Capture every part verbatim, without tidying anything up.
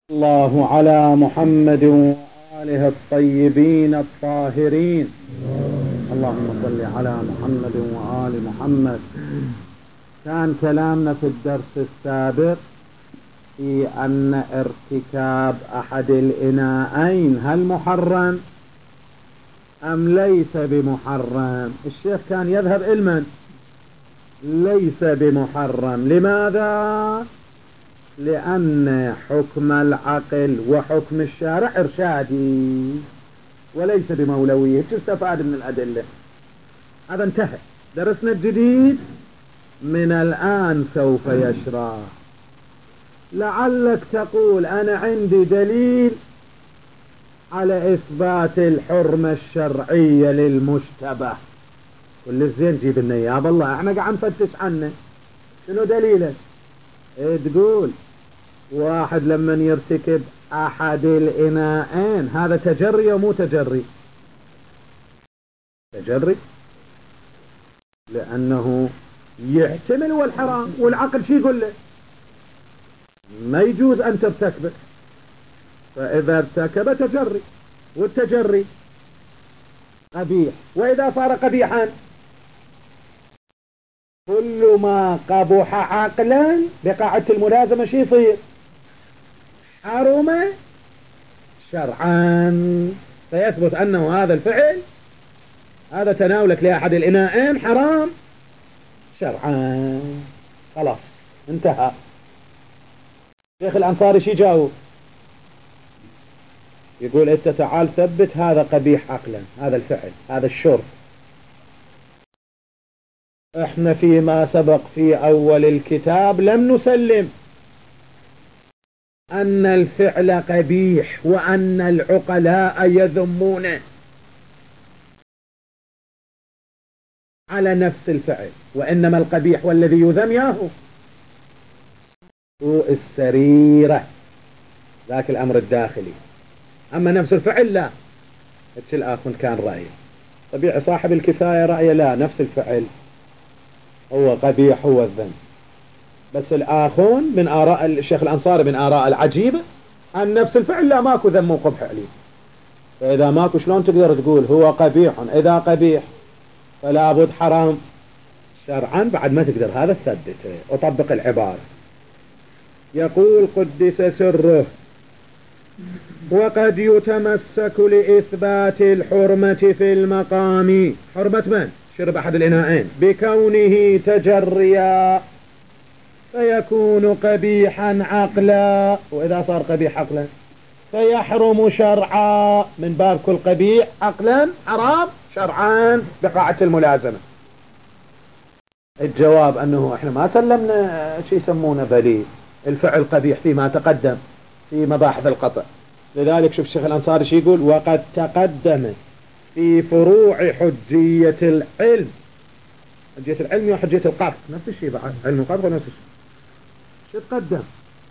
الله على محمد وآله الطيبين الطاهرين. اللهم صل على محمد وآل محمد. كان كلامنا في الدرس السابق في أن ارتكاب أحد الإناءين هل محرم أم ليس بمحرم؟ الشيخ كان يذهب علما ليس بمحرم. لماذا؟ لأن حكم العقل وحكم الشارع إرشادي وليس بمولوي. ايش استفاد من الأدلة؟ هذا انتهى درسنا الجديد. من الآن سوف يشرع. لعلك تقول أنا عندي دليل على إثبات الحرمة الشرعية للمشتبه. كل الزين جيب لنا يا بالله، احنا قاعد نفتش عنه. شنو دليله؟ ايه تقول؟ واحد لما يرتكب احد الاناءين هذا تجري ومو تجري؟ تجري لانه يحتمل والحرام، والعقل شي يقول له؟ ما يجوز ان ترتكبه. فاذا ارتكب تجري، والتجري قبيح. واذا صار قبيحا كل ما قبح عقلا بقاعدة الملازمة شي يصير؟ حرم شرعا. فيثبت أنه هذا الفعل، هذا تناولك لأحد الإناءين حرام شرعا. خلاص انتهى. شيخ الأنصاري شي جاوب؟ يقول انت تعال ثبت هذا قبيح عقلا، هذا الفعل، هذا الشرب. احنا فيما سبق في اول الكتاب لم نسلم ان الفعل قبيح وان العقلاء يذمونه على نفس الفعل، وانما القبيح والذي يذم ياهو سوء السريرة، ذاك الامر الداخلي. اما نفس الفعل لا. اتش الاخر كان رأيه طبيعي، صاحب الكفاية رأيه لا، نفس الفعل هو قبيح هو الذنب. بس الآخون من آراء الشيخ الأنصاري من آراء العجيبة أن نفس الفعل لا، ماكو ذم وقبح عليه. فإذا ماكو شلون تقدر تقول هو قبيح؟ إذا قبيح فلا بد حرام شرعا، بعد ما تقدر هذا تثبته وطبق العبارة. يقول قدس سره: وقد يتمسك لإثبات الحرمة في المقام. حرمة من؟ شرب أحد الإناءين بكونه تجريا فيكون قبيحا عقلا، وإذا صار قبيح عقلا فيحرم شرعا، من باب كل قبيح عقلا حرام شرعا بقاعة الملازمة. الجواب أنه إحنا ما سلمنا شيء يسمونه بلي الفعل قبيح فيما تقدم في مباحث القطع. لذلك شوف الشيخ الأنصاري شي يقول: وقد تقدم في فروع حجية العلم. حجية العلم وحجية القطع نفس الشيء، بعد علم القطع نفس الشيء. شو تقدم؟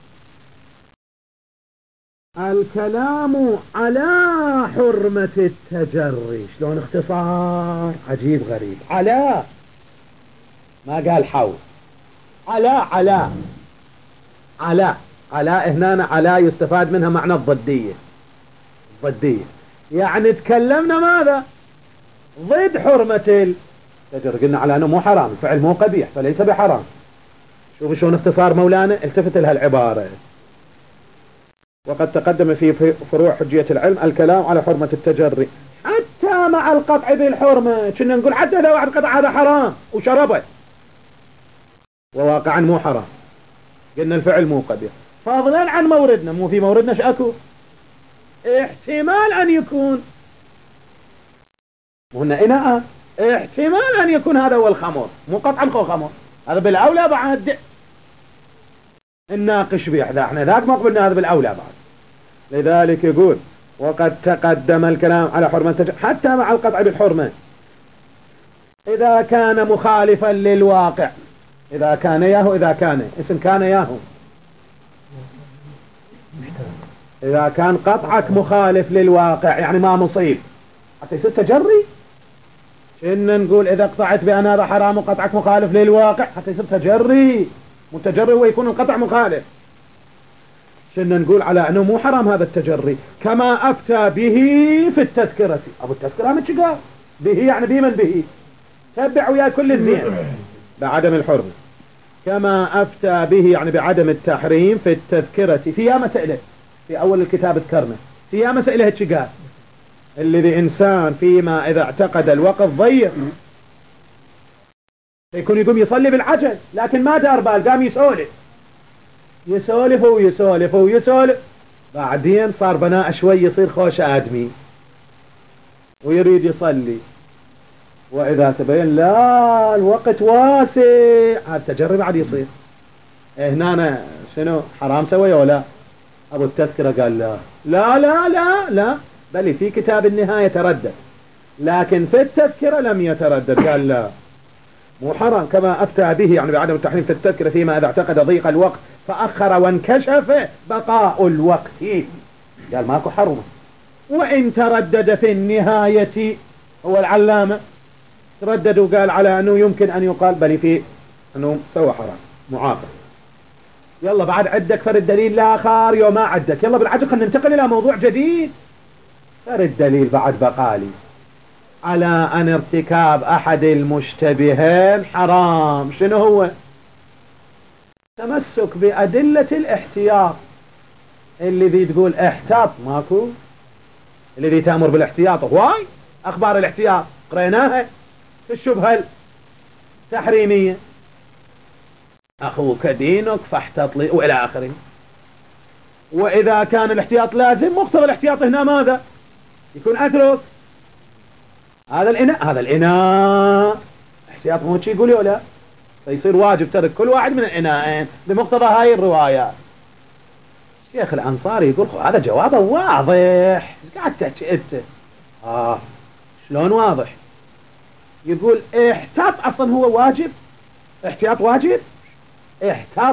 الكلام على حرمة التجري. شلون اختصار عجيب غريب. على، ما قال حول، على على على على هنا على يستفاد منها معنى الضدية. الضدية يعني تكلمنا ماذا؟ ضد حرمة التجري. قلنا على أنه مو حرام، الفعل مو قبيح فليس بحرام. شوفوا شلون اختصار مولانا، التفت لها العبارة: وقد تقدم في فروع حجية العلم الكلام على حرمة التجري حتى مع القطع بالحرمة. كنا نقول حتى إذا واحد قطع هذا حرام وشربه وواقعا مو حرام، قلنا الفعل مو قبيح. فضلا عن موردنا، مو في موردنا شأكو احتمال أن يكون هنا إناء، احتمال أن يكون هذا هو الخمر، مو قطعا هو خمر، هذا بالأولى بعد الناقش به احنا احنا ذاك ما قبلنا، هذا بالأولى بعد. لذلك يقول: وقد تقدم الكلام على حرمة التجري حتى مع القطع بالحرمة إذا كان مخالفا للواقع. إذا كان ياهو، إذا كان اسم كان ياهو، إذا كان قطعك مخالف للواقع يعني ما مصيب حتى يصير تجري. إن نقول إذا قطعت بأن هذا حرام وقطعك مخالف للواقع حتى يصير تجري. متجري هو يكون القطع مخالف. شنا نقول على أنه مو حرام هذا التجري، كما أفتى به في التذكرة. أبو التذكرة من شقال به، يعني به من به تبع ويا كل الزين بعدم الحرمة. كما أفتى به يعني بعدم التحريم في التذكرة، فيها مسألة في أول الكتاب ذكرنا فيها مسألة هالشقال الذي إنسان فيما إذا اعتقد الوقت ضيق يكون يقوم يصلي بالعجل، لكن ما دار بال، قام يسولف يسولف ويسولف ويسولف، بعدين صار بناء شوي يصير خوش آدمي ويريد يصلي، وإذا تبين لا الوقت واسع، هذا تجري بعد يصير. هنا أنا شنو حرام سوي ولا؟ أبو التذكرة قال لا لا لا لا لا، بل في كتاب النهاية تردد، لكن في التذكرة لم يتردد، قال لا مو حرام. كما أفتى به يعني بعدم التحريم في التذكرة فيما إذا اعتقد ضيق الوقت فأخر وانكشف بقاء الوقت، قال ماكو حرمة. وإن تردد في النهاية، هو العلامة تردد وقال على أنه يمكن أن يقال بل في أنه سوى حرام معاقب. يلا بعد عندك فرد دليل الآخر، يوم ما عندك يلا بالعجل خلينا ننتقل إلى موضوع جديد. فرد دليل بعد بقالي على أن ارتكاب أحد المشتبهين حرام. شنو هو؟ تمسك بأدلة الاحتياط، الذي تقول احتاط ماكو، الذي تأمر بالاحتياط. هواي أخبار الاحتياط قريناها في الشبهة التحريمية، أخوك دينك فاحتط لي وإلى آخره. وإذا كان الاحتياط لازم، مقتضى الاحتياط هنا ماذا؟ يكون أترك هذا الإناء، هذا الإناء احتياط مو شي يقول ولا، فيصير واجب ترك كل واحد من الإناءين بمقتضى هاي الروايات. الشيخ الأنصاري يقول هذا جوابه واضح، قاعد تحكي انت؟ آه شلون واضح؟ يقول احتاط أصلا هو واجب، احتياط واجب، احتاط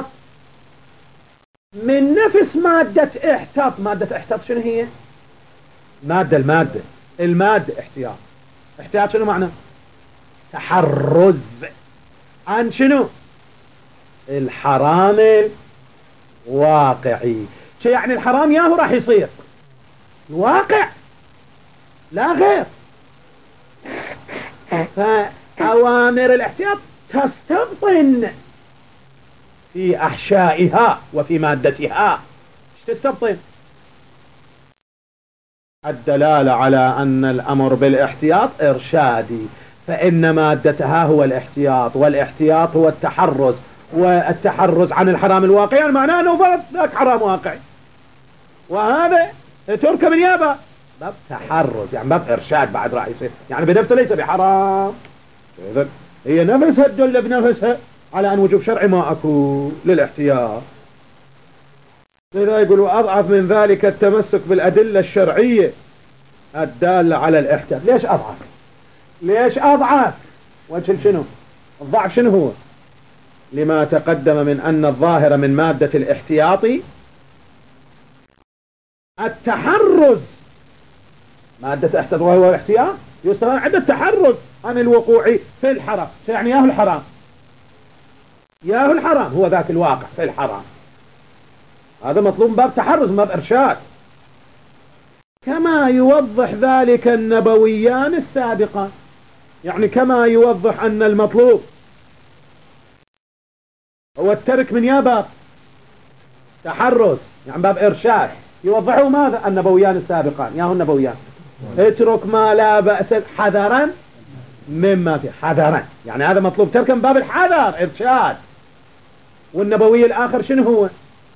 من نفس مادة احتاط. مادة احتاط شنو هي؟ مادة المادة المادة احتياط. احتياط شنو معنى؟ تحرز عن شنو؟ الحرام الواقعي. شو يعني الحرام ياهو راح يصير الواقع لا غير. فأوامر الاحتياط تستبطن في أحشائها وفي مادتها. ايش تستبطن؟ الدلالة على أن الأمر بالاحتياط إرشادي، فإن مادتها هو الاحتياط، والاحتياط هو التحرز، والتحرز عن الحرام الواقعي يعني معناه أنه فرض ذاك حرام واقعي، وهذا ترك من يابا باب تحرز يعني باب إرشاد بعد راح يصير، يعني بنفسه ليس بحرام. إذن هي نفسها تدل بنفسها على أن وجوب شرعي ما أكو للاحتياط. لذا يقولوا أضعف من ذلك التمسك بالأدلة الشرعية الدالة على الاحتياط. ليش أضعف؟ ليش أضعف؟ وجه شنو؟ الضعف شنو هو؟ لما تقدم من أن الظاهر من مادة الاحتياط التحرز. مادة احتياط وهو الاحتياط يستمر عند التحرز عن الوقوع في الحرام. يعني ياهو الحرام، ياهو الحرام هو ذاك الواقع في الحرام، هذا مطلوب باب تحرز باب إرشاد، كما يوضح ذلك النبويان السابقان. يعني كما يوضح أن المطلوب هو الترك من يا باب تحرز يعني باب إرشاد، يوضحوا ماذا النبويان السابقان ياهو النبويان؟ اترك ما لا بأس حذرا مما في حذرا، يعني هذا مطلوب ترك من باب الحذر إرشاد. والنبوي الآخر شنو هو؟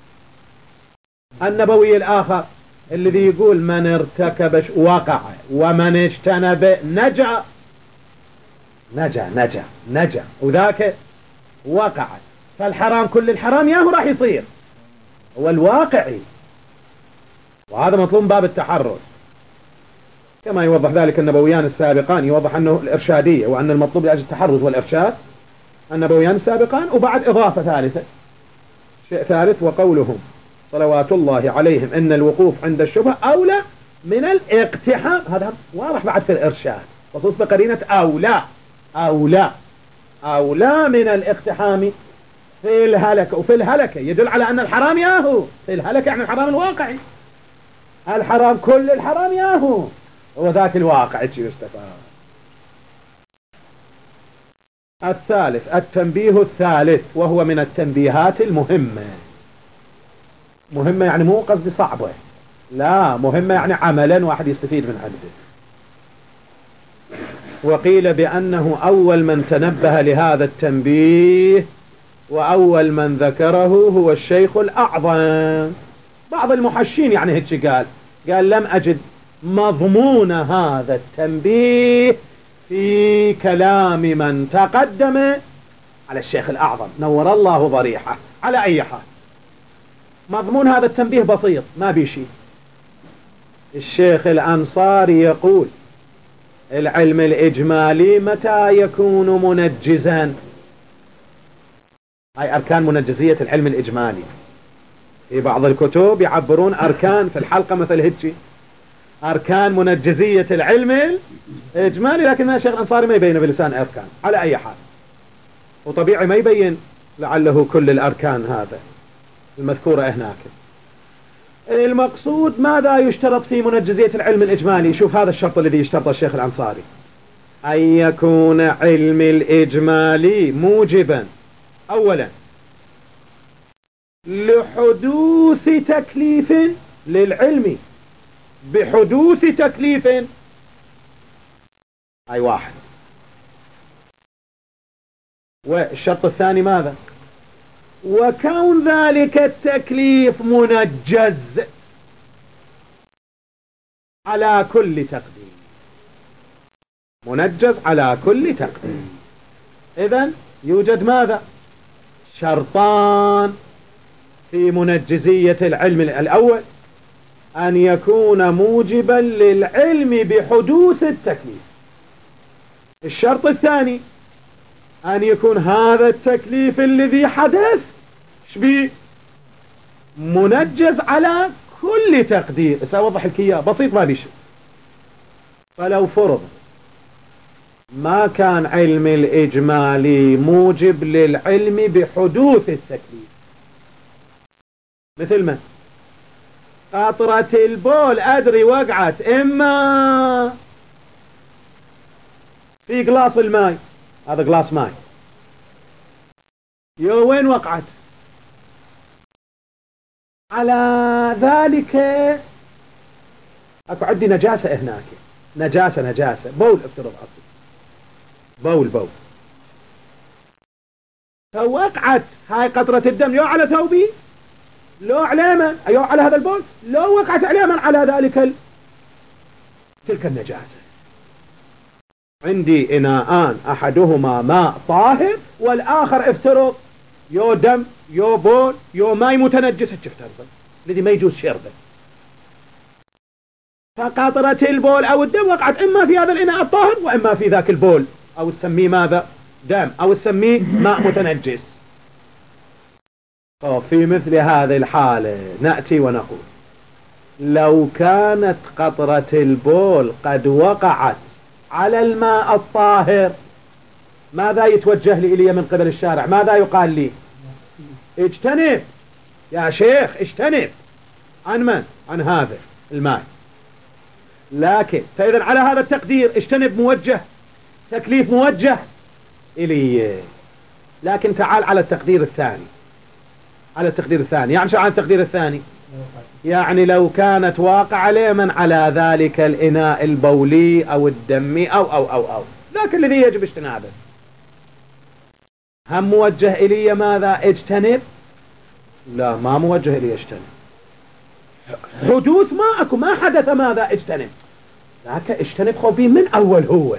النبوي الآخر الذي يقول من ارتكب وقع ومن اجتنب نجا نجا نجا نجا، وذاك وقع. فالحرام كل الحرام ياهو راح يصير هو الواقعي، وهذا مطلوب باب التحرز، كما يوضح ذلك النبويان السابقان. يوضح أنه الإرشادية وأن المطلوب لأجل التحرز والإرشاد النبويان السابقان. وبعد إضافة ثالثة، شيء ثالث، وقولهم صلوات الله عليهم إن الوقوف عند الشبهة أولى من الاقتحام. هذا واضح بعد في الإرشاد، خصوص بقرينة أولى أولى أولى من الاقتحام في الهلكة، وفي الهلكة يدل على أن الحرام ياهو، في الهلكة يعني الحرام الواقعي، الحرام كل الحرام ياهو هو ذاك الواقع يستفاد. الثالث التنبيه الثالث، وهو من التنبيهات المهمة. مهمة يعني مو قصدي صعبة، لا، مهمة يعني عملا واحد يستفيد من عنده. وقيل بأنه أول من تنبه لهذا التنبيه وأول من ذكره هو الشيخ الأعظم. بعض المحشين يعني هيك قال قال لم أجد مضمون هذا التنبيه في كلام من تقدم على الشيخ الأعظم نور الله ضريحه. على أي حال مضمون هذا التنبيه بسيط ما بيشي. الشيخ الأنصاري يقول العلم الإجمالي متى يكون منجزا، هاي أركان منجزية العلم الإجمالي. في بعض الكتب يعبرون أركان في الحلقة مثل هيك أركان منجزية العلم الإجمالي، لكن الشيخ الأنصاري ما يبين بلسان أركان. على أي حال وطبيعي ما يبين لعله كل الأركان هذا المذكورة هناك. المقصود ماذا يشترط في منجزية العلم الإجمالي؟ شوف هذا الشرط الذي يشترطه الشيخ الأنصاري، أن يكون علم الإجمالي موجبا أولا لحدوث تكليف للعلم، بحدوث تكليف، أي واحد. والشرط الثاني ماذا؟ وكون ذلك التكليف منجز على كل تقدير، منجز على كل تقدير. إذن يوجد ماذا؟ شرطان في منجزية العلم. الأول أن يكون موجبا للعلم بحدوث التكليف. الشرط الثاني أن يكون هذا التكليف الذي حدث شبيه منجز على كل تقدير. سأوضح لك إياه بسيط ما بيش. فلو فرض ما كان علم الإجمالي موجب للعلم بحدوث التكليف، مثل ما قطرة البول أدري وقعت إما في قلاص الماء، هذا قلاص ماء، يو وين وقعت؟ على ذلك اكو عندي نجاسة هناك، نجاسة نجاسة بول، افترض أصلا بول بول، فوقعت هاي قطرة الدم يو على ثوبي لو على من، يو على هذا البول، لو وقعت على من على ذلك ال... تلك النجاسة. عندي إناءان أحدهما ماء طاهر والآخر افترض يو دم يو بول يو ماء متنجس، افترض الذي ما يجوز شربه. فقطرة البول أو الدم وقعت إما في هذا الإناء الطاهر وإما في ذاك البول، أو تسميه ماذا؟ دم، أو تسميه ماء متنجس. في مثل هذه الحالة نأتي ونقول لو كانت قطرة البول قد وقعت على الماء الطاهر ماذا يتوجه لي إلي من قبل الشارع؟ ماذا يقال لي؟ اجتنب يا شيخ، اجتنب عن من؟ عن هذا الماء. لكن فإذا على هذا التقدير اجتنب موجه، تكليف موجه إلي. لكن تعال على التقدير الثاني، على التقدير الثاني يعني شو على التقدير الثاني؟ يعني لو كانت واقع عليه من على ذلك الإناء البولي أو الدمي أو أو أو أو ذاك الذي يجب اجتنابه، هم موجه إلي ماذا؟ اجتنب؟ لا، ما موجه إلي اجتنب. حدوث ما أكو، ما حدث ماذا؟ اجتنب. لكن اجتنب خوفي من أول، هو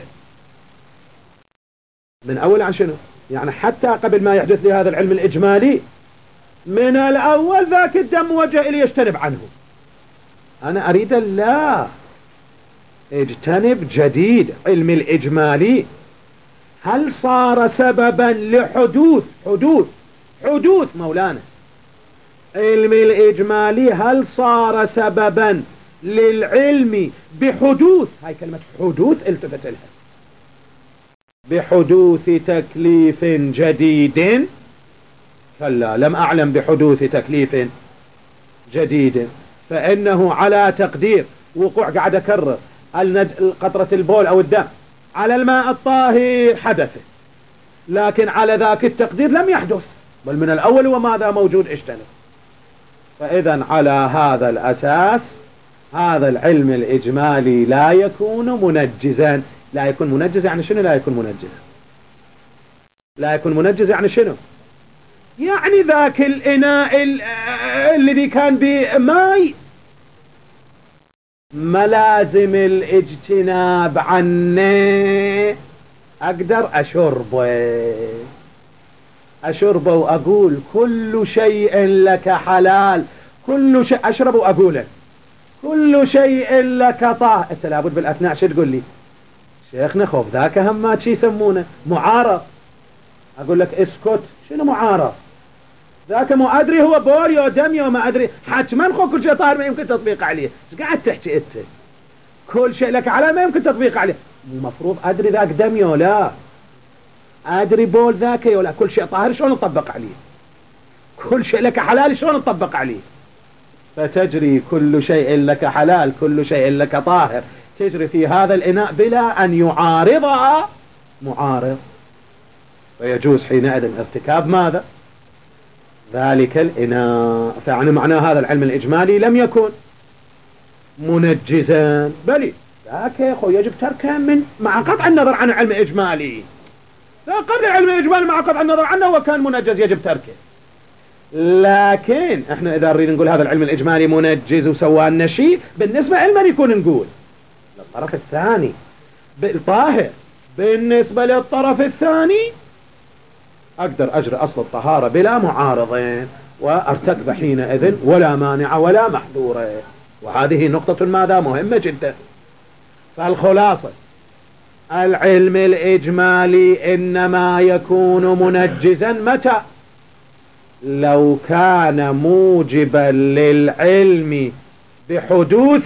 من أول عن شنو؟ يعني حتى قبل ما يحدث لي هذا العلم الإجمالي من الأول ذاك الدم موجه إلي يجتنب عنه. أنا أريد لا اجتنب جديد. علم الإجمالي هل صار سببا لحدوث حدوث حدوث مولانا علم الإجمالي هل صار سببا للعلم بحدوث، هاي كلمة حدوث التفت لها، بحدوث تكليف جديد كلا لم أعلم بحدوث تكليف جديد، فإنه على تقدير وقوع، قاعد أكرر، قطرة البول أو الدم على الماء الطاهر حدث، لكن على ذاك التقدير لم يحدث، بل من الأول وماذا موجود اشتنف. فإذا على هذا الأساس هذا العلم الإجمالي لا يكون منجزا. لا يكون منجز يعني شنو؟ لا يكون منجز لا يكون منجز يعني شنو؟ يعني ذاك الإناء الذي كان بماء ملازم الاجتناب عنه أقدر أشربه أشربه وأقول كل شيء لك حلال، كل شيء أشربه وأقوله كل شيء لك طاهر. أنت لابد بالأثناء شو تقول لي؟ شيخنا خوف ذاك هم ما شي يسمونه معارض. أقول لك اسكت، شنو معارض؟ ذاك ما أدري هو بوريو دميو ما أدري، حتما خو كل شيء طاهر ما يمكن تطبيق عليه. ايش قاعد تحكي أنت؟ كل شيء لك حلال ما يمكن تطبيق عليه. المفروض أدري ذاك دميو لا أدري بول ذاك ولا كل شيء طاهر شلون نطبق عليه؟ كل شيء لك حلال شلون نطبق عليه؟ فتجري كل شيء لك حلال كل شيء لك طاهر تجري في هذا الإناء بلا أن يعارضها معارض، فيجوز حينئذ ارتكاب ماذا؟ ذلك الإناء. فعني معنى هذا العلم الإجمالي لم يكن منجزا، بل ذاك يا أخو يجب تركه من مع قطع النظر عن العلم الإجمالي. قبل العلم الإجمالي مع قطع النظر عنه وكان منجز يجب تركه. لكن احنا اذا نريد نقول هذا العلم الإجمالي منجز وسوى لنا شيء، بالنسبة لمن يكون نقول للطرف الثاني بالطاهر. بالنسبة للطرف الثاني أقدر أجري أصل الطهارة بلا معارضين وأرتكب حينئذ ولا مانع ولا محذور. وهذه نقطة ماذا مهمة جدا. فالخلاصة العلم الإجمالي إنما يكون منجزا متى؟ لو كان موجبا للعلم بحدوث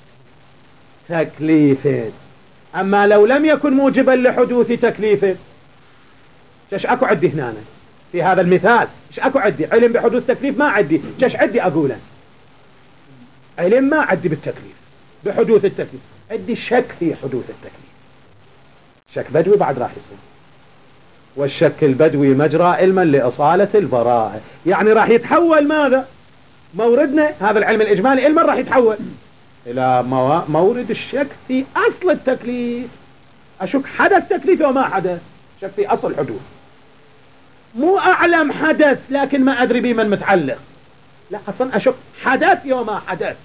تكليف. أما لو لم يكن موجبا لحدوث تكليف، ايش اكو عندي هنا أنا في هذا المثال؟ ايش اكو عندي؟ علم بحدوث تكليف ما عندي. ايش عندي اقوله؟ علم ما عندي بالتكليف بحدوث التكليف، عندي شك في حدوث التكليف. شك بدوي بعد راح يصير، والشك البدوي مجرى علما لإصالة البراءة. يعني راح يتحول ماذا؟ موردنا هذا العلم الإجمالي علما راح يتحول إلى مورد الشك في أصل التكليف. أشك حدث تكليف وما حدث، شك في أصل الحدوث. مو أعلم حدث لكن ما أدري بمن متعلق، لا أصلا أشك حدث وما حدث.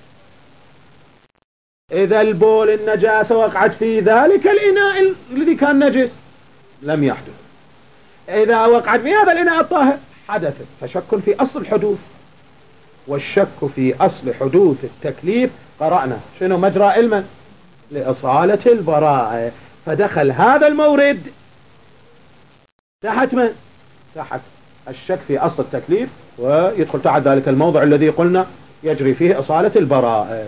إذا البول النجاسة وقعت في ذلك الإناء الذي كان نجس لم يحدث، إذا وقعت في هذا الإناء الطاهر حدثت. فشك في أصل الحدوث، والشك في أصل حدوث التكليف قرأنا شنو مجرى علما لإصالة البراءة. فدخل هذا المورد تحت من؟ تحت الشك في أصل التكليف، ويدخل تحت ذلك الموضع الذي قلنا يجري فيه إصالة البراءة.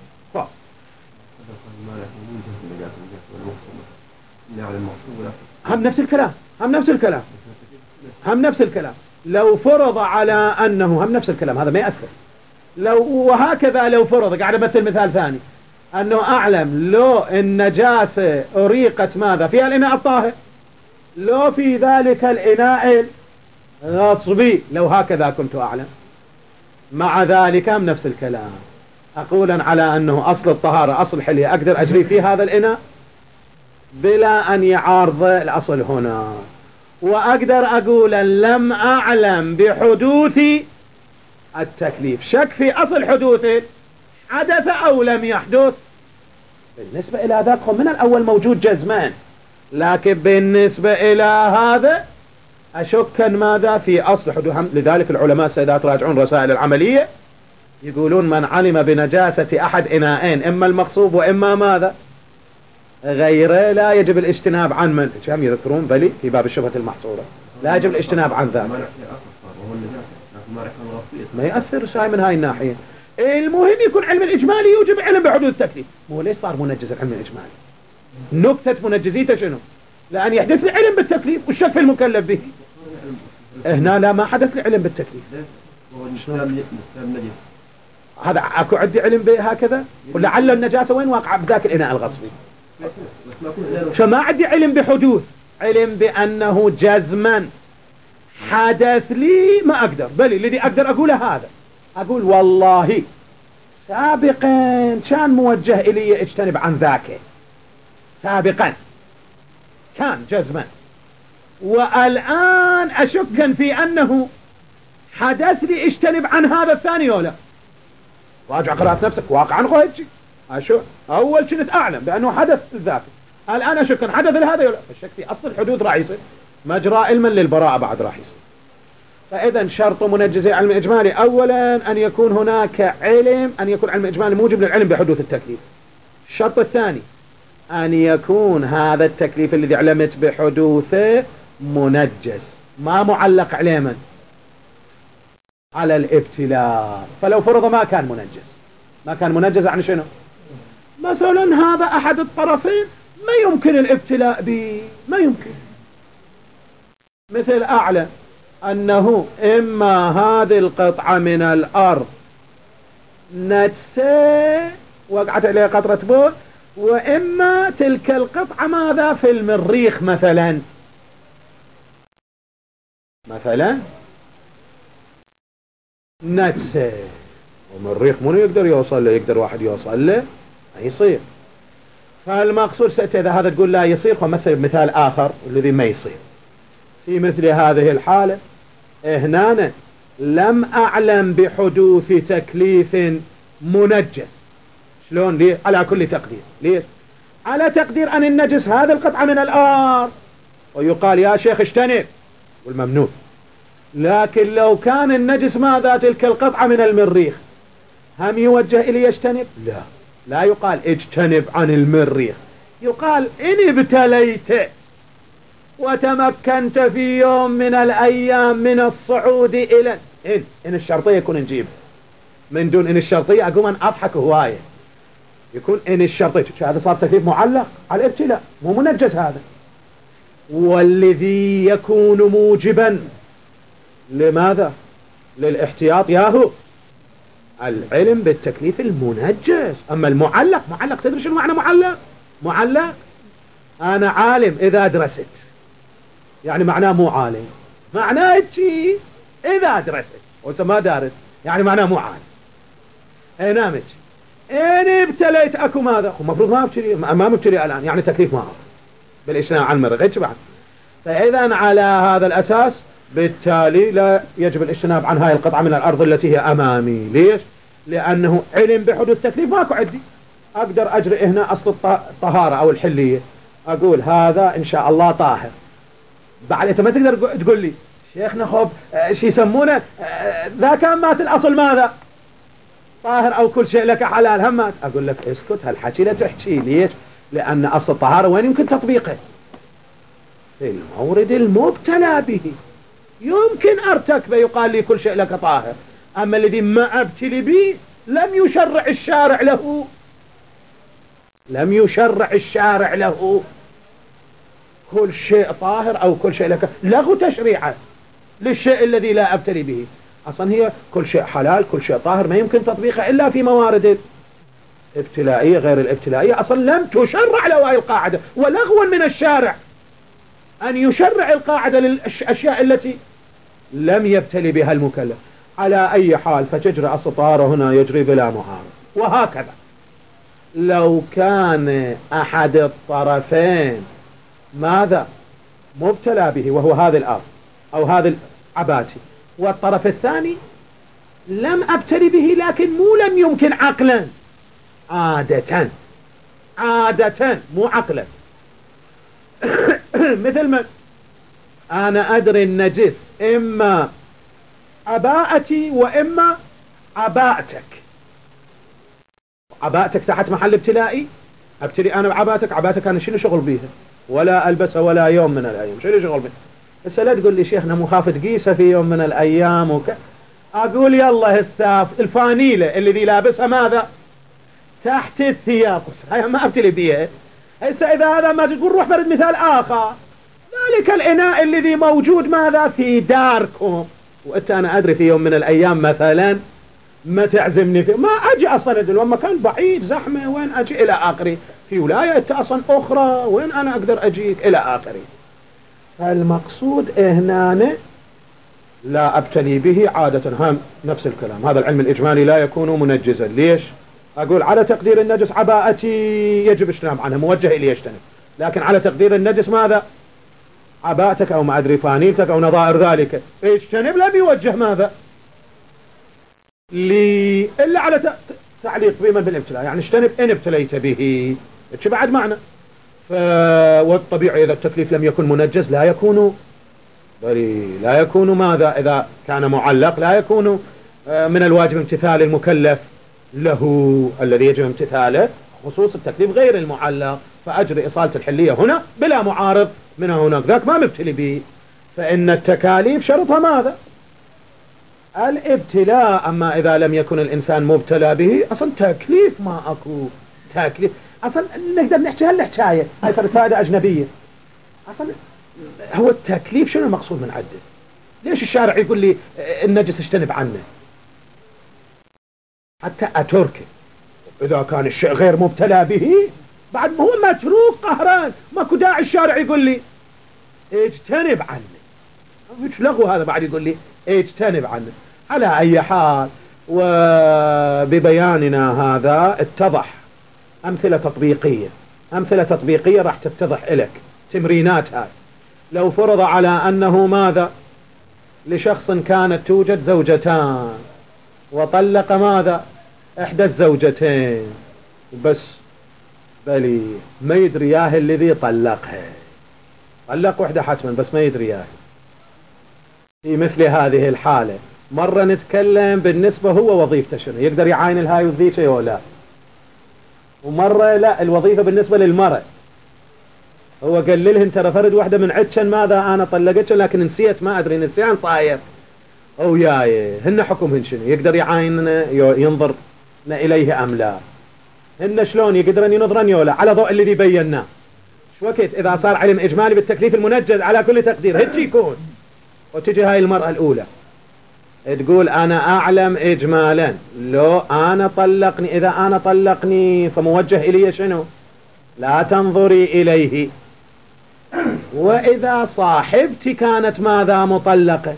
هم نفس الكلام هم نفس الكلام هم نفس الكلام لو فرض على أنه هم نفس الكلام هذا ما يأثر. لو وهكذا لو فرض، قاعد أمثل مثال ثاني، أنه أعلم لو النجاسة أريقت ماذا فيها الإناء الطاهر، لو في ذلك الإناء غصبي، لو هكذا كنت أعلم. مع ذلك هم نفس الكلام، أقولا على أنه أصل الطهارة أصل حلية أقدر أجري في هذا الإناء بلا أن يعارض الأصل هنا، وأقدر أقول لم أعلم بحدوث التكليف، شك في أصل حدوثه حدث أو لم يحدث. بالنسبة إلى ذاك من الأول موجود جزمان، لكن بالنسبة إلى هذا أشك ماذا في أصل حدوث. لذلك العلماء السيدات راجعون رسائل العملية يقولون من علم بنجاسة أحد إناءين إما المغصوب وإما ماذا غيره لا يجب الاجتناب عن من كم يذكرون بلي في باب الشبهة المحصورة لا يجب الاجتناب عن ذلك. ما يأثر شيء من هاي الناحية. المهم يكون علم الإجمالي يوجب علم بحدوث التكليف. مو ليش صار منجز العلم الإجمالي؟ نكتة منجزيته شنو؟ لأن يحدث لي علم بالتكليف والشك في المكلف به. هنا لا ما حدث لي علم بالتكليف. هذا اكو عندي علم بهكذا ولعل النجاسة وين واقعة بذاك الإناء الغصبي. فما عندي علم بحدوث، علم بأنه جزما حدث لي ما أقدر، بل الذي أقدر أقوله هذا، أقول والله سابقا كان موجه إلي اجتنب عن ذاك، سابقا كان جزما، والآن أشك في أنه حدث لي اجتنب عن هذا الثاني ولا. راجع قراءة نفسك واقعا غيرتي أشو أول كنت أعلم بأنه حدث ذاك، الآن أشك أن حدث لهذا ولا. الشك في أصل الحدوث راح يصير مجرى علما للبراءة بعد راح يصير. فإذا شرط منجزي علم إجمالي أولا أن يكون هناك علم، أن يكون علم إجمالي موجب للعلم بحدوث التكليف. الشرط الثاني أن يكون هذا التكليف الذي علمت بحدوثه منجز، ما معلق عليه من على الابتلاء. فلو فرض ما كان منجز، ما كان منجز عن شنو؟ مثلا هذا أحد الطرفين ما يمكن الابتلاء به، ما يمكن. مثل أعلم أنه إما هذه القطعة من الأرض نجسة وقعت عليها قطرة بول، وإما تلك القطعة ماذا في المريخ مثلا مثلا نجسة، ومريخ منو يقدر يوصل له؟ يقدر واحد يوصل له؟ ما يصير. فالمقصود ستة إذا هذا تقول لا يصير، فمثل مثال آخر الذي ما يصير في مثل هذه الحالة. هنا لم أعلم بحدوث تكليف منجس. شلون؟ ليه؟ على كل تقدير. ليه؟ على تقدير أن النجس هذه القطعة من الأرض ويقال يا شيخ اجتنب والممنوع. لكن لو كان النجس ماذا تلك القطعة من المريخ، هم يوجه إلي يجتنب؟ لا، لا يقال اجتنب عن المريخ، يقال إن ابتليت وتمكنت في يوم من الأيام من الصعود إلى إن إن الشرطية يكون نجيب من دون إن الشرطية أقوم أن أضحك هواية، يكون إن الشرطية. هذا صار تكليف معلق على الابتلاء مو منجز هذا. والذي يكون موجبا لماذا؟ للاحتياط ياهو العلم بالتكليف المنجز. أما المعلق، معلق تدري شنو معنى معلق؟ معلق أنا عالم إذا درست، يعني معناه مو عالم، معناه شيء إذا درست، وأنت ما دارس يعني معناه مو عالم. أي نامج إن ابتليت أكو ماذا؟ المفروض ما ابتلي، ما مبتلي الآن، يعني تكليف ما هو بالإسلام عن مرة غير بعد. فإذا على هذا الأساس بالتالي لا يجب الاجتناب عن هاي القطعة من الأرض التي هي أمامي. ليش؟ لأنه علم بحدوث تكليف ماكو عندي. أقدر أجري هنا أصل الطهارة أو الحلية، أقول هذا إن شاء الله طاهر. بعد أنت ما تقدر تقول لي شيخنا خب شي يسمونه ذا كان مات الأصل ماذا؟ طاهر أو كل شيء لك حلال همات. أقول لك اسكت، هالحكي لا تحكي. ليش؟ لأن أصل الطهارة وين يمكن تطبيقه؟ في المورد المبتلى به يمكن أرتكبه، يقال لي كل شيء لك طاهر. أما الذي ما أبتلي به لم يشرع الشارع له، لم يشرع الشارع له كل شيء طاهر أو كل شيء لك، له تشريعه للشيء الذي لا أبتلي به. أصلا هي كل شيء حلال كل شيء طاهر ما يمكن تطبيقه إلا في موارد الابتلائية غير الابتلائية. أصلا لم تشرع له هذه القاعدة، ولغوا من الشارع أن يشرع القاعدة للأشياء التي لم يبتلي بها المكلف. على أي حال فتجري أصل الطهارة هنا يجري بلا معارض. وهكذا لو كان أحد الطرفين ماذا مبتلى به وهو هذه الأرض أو هذه العباتي، والطرف الثاني لم أبتلي به لكن مو لم يمكن عقلا، عادة عادة مو عقلا. مثل ما أنا أدري النجس إما عباءتي وإما عباءتك. عباءتك تحت محل ابتلائي، ابتلي أنا بعباءتك، عباءتك أنا شنو شغل بيها ولا ألبسها ولا يوم من الأيام، شنو شغل بيها؟ بس لا تقول لي شيخنا مخاف تقيسها في يوم من الأيام وك... أقول يلا الساف الفانيلة اللي ذي لابسها ماذا تحت الثياب، هاي ما ابتلي بيها. هسه إذا هذا ما تقول روح برد مثال آخر، ذلك الإناء الذي موجود ماذا في داركم، وأنت أنا أدري في يوم من الأيام مثلا ما تعزمني فيه، ما أجي أصلا لو مكان بعيد زحمة وين أجي إلى آخره، في ولاية أنت أصلا أخرى وين أنا أقدر أجيك إلى آخره. فالمقصود هنا لا أبتلي به عادة، هم نفس الكلام، هذا العلم الإجمالي لا يكون منجزا. ليش؟ أقول على تقدير النجس عباءتي يجب اجتناب عنها، موجه إلي يجتنب، لكن على تقدير النجس ماذا؟ عباءتك أو ما أدري فانيلتك أو نظائر ذلك اجتنب، لا بيوجه ماذا؟ لي إلا على تعليق بمن بالابتلاء، يعني اجتنب إن ابتليت به، إيش بعد معنى. ف... والطبيعي إذا التكليف لم يكن منجز لا يكون بل لا يكون ماذا، إذا كان معلق لا يكون من الواجب امتثال المكلف له الذي يجب امتثاله، خصوص التكليف غير المعلق، فأجري إصالة الحلية هنا بلا معارض من هناك، ذاك ما مبتلي به. فإن التكاليف شرطها ماذا؟ الابتلاء. أما إذا لم يكن الإنسان مبتلى به أصلا تكليف ما أكو تكليف أصلا، نقدر نحكي هالحكاية هاي فرفادة أجنبية. أصلا هو التكليف شنو المقصود من عده؟ ليش الشارع يقول لي النجس اجتنب عنه؟ حتى أتركه إذا كان الشيء غير مبتلى به بعد ما هو متروك قهران، ماكو داعي الشارع يقول لي اجتنب عنه. مش لغو هذا بعد يقول لي اجتنب عنه. على أي حال، وببياننا هذا اتضح أمثلة تطبيقية، أمثلة تطبيقية راح تتضح لك تمرينات. هاي لو فرض على أنه ماذا لشخص كانت توجد زوجتان وطلق ماذا إحدى الزوجتين، بس بلي ما يدري ياه الذي طلقها، طلق وحده حتما بس ما يدري ياه. في مثل هذه الحالة مرة نتكلم بالنسبة هو وظيفته شنو، يقدر يعاين الهاي وذيك ولا لا، ومرة لا الوظيفة بالنسبة للمرأة هو قال لهن ترى فرد واحدة من عدشن ماذا أنا طلقتشن لكن نسيت ما أدري نسيان صاير أو ياي، هن حكمهن شنو، يقدر يعاين ينظر إليه أم لا؟ هن شلون يقدرن ينظرن يولا على ضوء الذي بيناه. شو وقت إذا صار علم إجمالي بالتكليف المنجز على كل تقدير هيك يكون، وتجي هاي المرأة الأولى تقول أنا أعلم إجمالا لو أنا طلقني، إذا أنا طلقني فموجه إلي شنو؟ لا تنظري إليه. وإذا صاحبتي كانت ماذا مطلقة،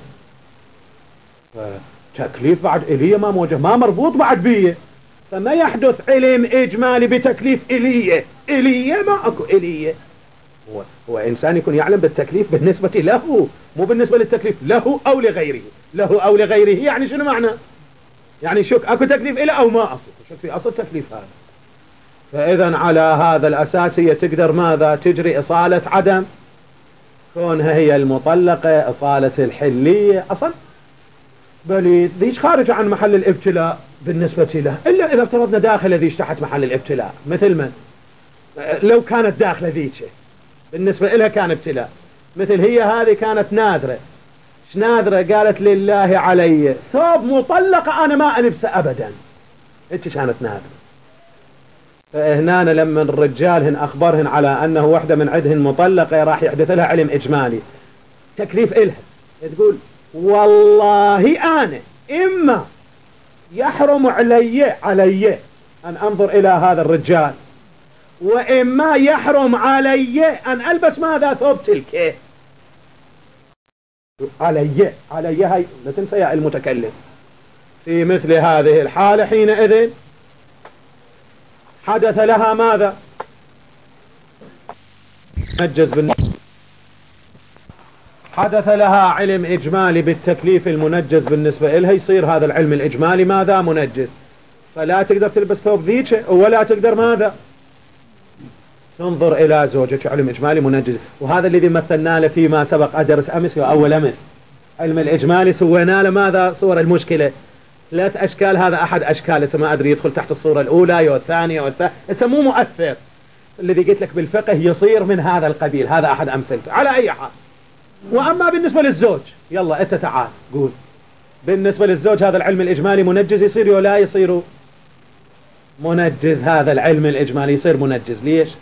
تكليف بعد إلي ما موجه، ما مربوط بعد بيه، فما يحدث علم إجمالي بتكليف إلي إلي ما أكو إلي. هو, هو إنسان يكون يعلم بالتكليف بالنسبة له مو بالنسبة للتكليف له أو لغيره، له أو لغيره يعني شنو معنى؟ يعني شك أكو تكليف إلى أو ما أكو، شك في أصل تكليف هذا. فإذا على هذا الأساس هي تقدر ماذا تجري إصالة عدم كونها هي المطلقة، إصالة الحلية أصلا بل ذيش خارج عن محل الابتلاء بالنسبة له، إلا إذا افترضنا داخل ذيش تحت محل الابتلاء، مثل من لو كانت داخل ذيش بالنسبة لها كان ابتلاء، مثل هي هذه كانت نادرة. ايش نادرة؟ قالت لله علي ثوب مطلقة أنا ما ألبسه أبدا، إيش كانت نادرة. فهنا لما الرجال هن أخبرهن على أنه واحدة من عدهن مطلقة راح يحدث لها علم إجمالي تكليف إلها، تقول والله أنا إما يحرم علي علي أن أنظر إلى هذا الرجال، وإما يحرم علي أن ألبس ماذا ثوب تلك. علي علي هاي لا تنسى يا المتكلم. في مثل هذه الحالة حينئذ حدث لها ماذا نجز بالن... حدث لها علم إجمالي بالتكليف المنجز بالنسبة إلها، يصير هذا العلم الإجمالي ماذا منجز، فلا تقدر تلبس ثوب ذيك ولا تقدر ماذا تنظر إلى زوجك، علم إجمالي منجز. وهذا الذي مثلنا له فيما سبق أدرس أمس وأول أمس، علم الإجمالي سوينا له ماذا صور المشكلة ثلاث أشكال، هذا أحد أشكال ما أدري يدخل تحت الصورة الأولى أو الثانية أو الثالثة، مو مؤثر. الذي قلت لك بالفقه يصير من هذا القبيل، هذا أحد أمثلته على أي حال. وأما بالنسبة للزوج يلا أنت تعال قول بالنسبة للزوج هذا العلم الإجمالي منجز يصير ولا يصير منجز؟ هذا العلم الإجمالي يصير منجز. ليش؟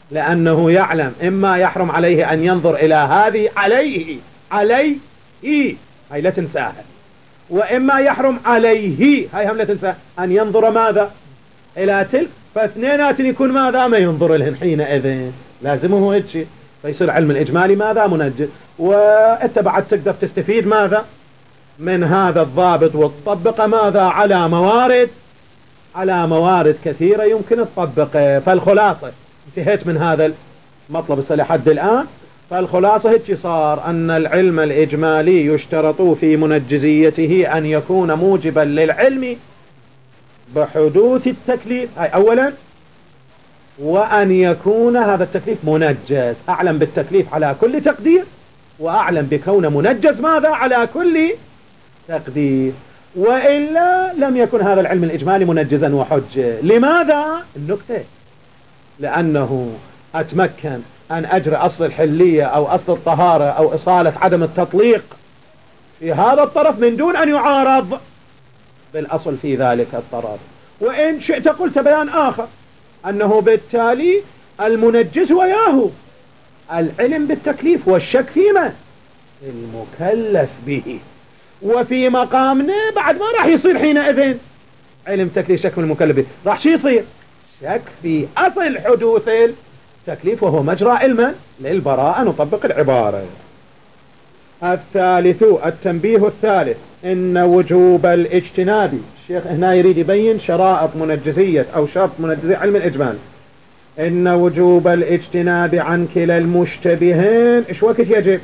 لأنه يعلم إما يحرم عليه أن ينظر إلى هذه عليه عليه هاي لا تنساها، وإما يحرم عليه هاي هم لا تنسى أن ينظر ماذا إلى تلك، فاثنينات يكون ماذا ما ينظر لهن حينئذ، لازمه هيك شيء، فيصير علم الإجمالي ماذا منجز. وأنت بعد تقدر تستفيد ماذا من هذا الضابط وتطبق ماذا على موارد على موارد كثيرة يمكن تطبق. فالخلاصة انتهيت من هذا المطلب لحد الآن. فالخلاصة هيك صار أن العلم الإجمالي يشترط في منجزيته أن يكون موجبا للعلم بحدوث التكليف، أي أولا، وأن يكون هذا التكليف منجز، أعلم بالتكليف على كل تقدير، وأعلم بكون منجز ماذا على كل تقدير، وإلا لم يكن هذا العلم الإجمالي منجزا وحجة. لماذا؟ النكتة لأنه أتمكن أن أجري أصل الحلية أو أصل الطهارة أو إصالة عدم التطليق في هذا الطرف من دون أن يعارض بالأصل في ذلك الطرف. وإن شئت قلت بيان آخر أنه بالتالي المنجز وياه العلم بالتكليف والشك فيما المكلف به، وفي مقامنا بعد ما راح يصير حينئذ علم تكليف شك من المكلف به، راح شو يصير؟ شك في أصل حدوث التكليف وهو مجرى علما للبراءة. نطبق العبارة. الثالث التنبيه الثالث إن وجوب الاجتناب. الشيخ هنا يريد يبين شرائط منجزية أو شرط منجزية علم الإجمال. إن وجوب الاجتناب عن كلا المشتبهين إيش وقت يجب؟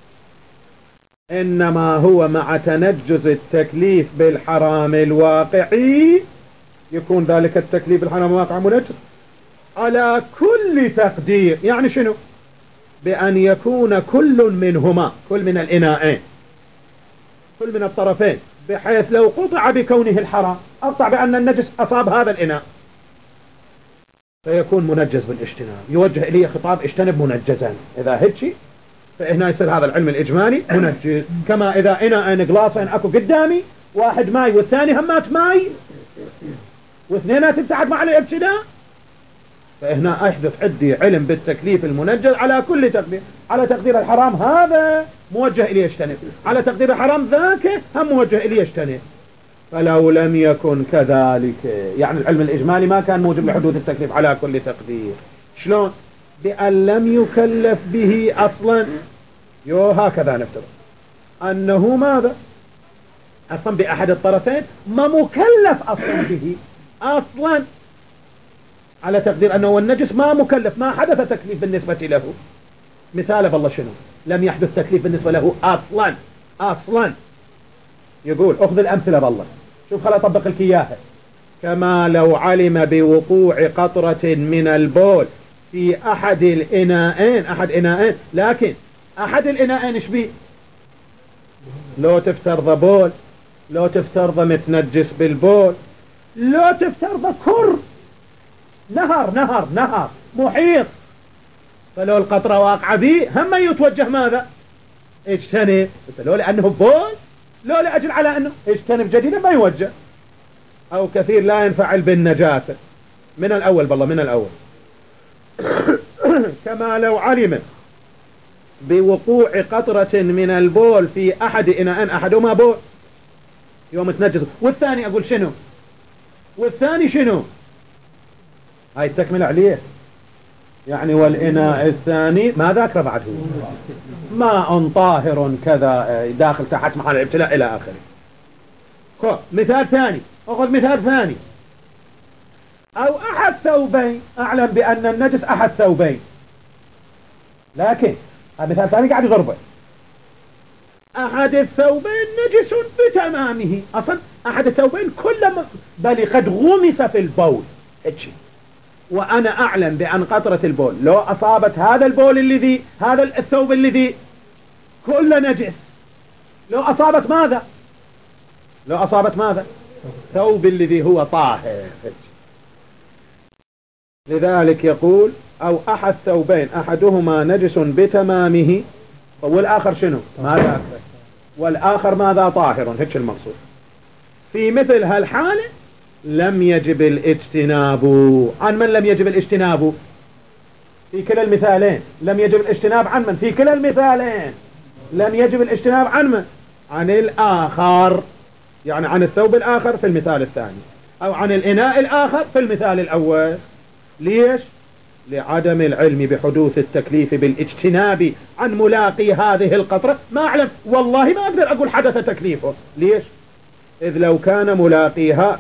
إنما هو مع تنجز التكليف بالحرام الواقعي، يكون ذلك التكليف بالحرام الواقعي منجز على كل تقدير. يعني شنو؟ بأن يكون كل منهما، كل من الإناءين، كل من الطرفين، بحيث لو قطع بكونه الحرام أقطع بأن النجس أصاب هذا الإناء فيكون منجز بالاجتناب، يوجه إليه خطاب اجتنب منجزا. إذا هيك فهنا يصير هذا العلم الإجمالي منجز. كما إذا إناءين قلاصين أكو قدامي، واحد ماي والثاني همات ماي واثنينات ابتعد مع الابتداء، فهنا أحدث عندي علم بالتكليف المنجز على كل تقدير. على تقدير الحرام هذا موجه إليه يجتنب، على تقدير الحرام ذاك هم موجه إليه يجتنب. فلو لم يكن كذلك يعني العلم الإجمالي ما كان موجب لحدوث التكليف على كل تقدير. شلون؟ بأن لم يكلف به أصلا. يو هكذا نفترض أنه ماذا؟ أصلا بأحد الطرفين ما مكلف أصلا به أصلا، على تقدير أنه النجس ما مكلف، ما حدث تكليف بالنسبة له. مثال بالله شنو؟ لم يحدث تكليف بالنسبة له أصلا أصلا. يقول أخذ الأمثلة بالله، شوف خلا أطبق لك إياها. كما لو علم بوقوع قطرة من البول في أحد الإناءين، أحد إناءين، لكن أحد الإناءين إيش بيه؟ لو تفترض بول، لو تفترض متنجس بالبول، لو تفترض كر نهر نهر نهر محيط، فلو القطرة واقعة به هم يتوجه ماذا؟ اجتنب. بس لو لأنه بول، لو لأجل على أنه اجتنب جديدا ما يوجه. أو كثير لا ينفعل بالنجاسة. من الأول بالله من الأول. كما لو علم بوقوع قطرة من البول في أحد إناءين، أحدهما بول يوم تنجس، والثاني أقول شنو؟ والثاني شنو؟ هاي التكملة عليه يعني. والإناء الثاني ما ذاكر بعد هو ماء طاهر كذا داخل تحت محل الابتلاء إلى آخره. مثال ثاني، أخذ مثال ثاني. أو أحد ثوبين، أعلم بأن النجس أحد ثوبين، لكن هذا مثال ثاني قاعد يضربه. أحد الثوبين نجس بتمامه، أصلا أحد الثوبين كلما بل قد غمس في البول هيك، وأنا أعلم بأن قطرة البول لو أصابت هذا البول الذي هذا الثوب الذي كل نجس، لو أصابت ماذا؟ لو أصابت ماذا؟ ثوب الذي هو طاهر. لذلك يقول أو أحد ثوبين أحدهما نجس بتمامه والآخر شنو؟ ماذا أكثر؟ والآخر ماذا؟ طاهر. هيك المقصود. في مثل هالحالة لم يجب الاجتناب. عن من لم يجب الاجتناب؟ في كلا المثالين لم يجب الاجتناب عن من؟ في كلا المثالين لم يجب الاجتناب عن من؟ عن الآخر، يعني عن الثوب الآخر في المثال الثاني، أو عن الإناء الآخر في المثال الأول. ليش؟ لعدم العلم بحدوث التكليف بالاجتناب عن ملاقي هذه القطرة. ما أعلم والله، ما أقدر أقول حدث تكليفه. ليش؟ إذ لو كان ملاقيها،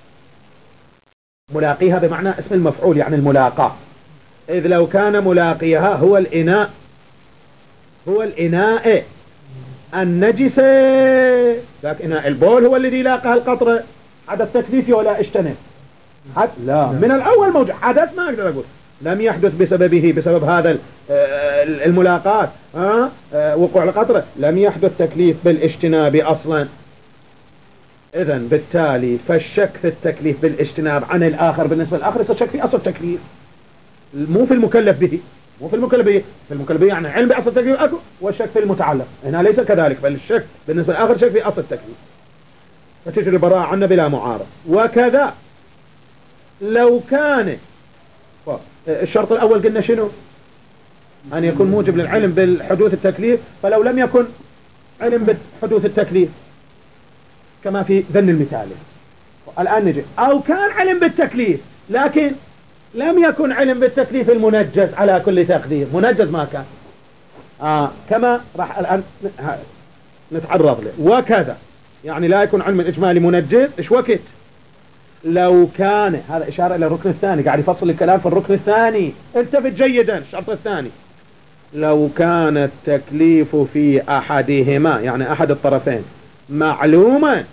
ملاقيها بمعنى اسم المفعول يعني الملاقاة، إذ لو كان ملاقيها هو الإناء، هو الإناء النجس، لكن إناء البول هو الذي لاقى القطرة، حدث تكليفي ولا اجتنب؟ لا، من الأول موجود حدث، ما أقدر أقول لم يحدث بسببه، بسبب هذا الملاقات ها وقوع القطرة، لم يحدث تكليف بالاجتناب أصلا. إذن بالتالي فالشك في التكليف بالاجتناب عن الآخر بالنسبة للآخر يصير شك في أصل التكليف، مو في المكلف به، مو في المكلف به. في المكلف به يعني علم بأصل التكليف أكو، والشك في المتعلق هنا ليس كذلك، بل الشك بالنسبة للآخر شك في أصل التكليف، فتجري براءة عنه بلا معارض. وكذا لو كان الشرط الأول قلنا شنو؟ أن يكون موجب للعلم بالحدوث التكليف، فلو لم يكن علم بحدوث التكليف كما في ذن المثال الآن نجي، أو كان علم بالتكليف لكن لم يكن علم بالتكليف المنجز على كل تقدير، منجز ما كان آه كما راح الآن نتعرض له. وكذا يعني لا يكون علم الإجمالي منجز. إيش وقت؟ لو كان، هذا إشارة إلى الركن الثاني، قاعد يفصل الكلام في الركن الثاني، التفت جيدا الشرط الثاني. لو كان التكليف في أحدهما يعني أحد الطرفين معلوما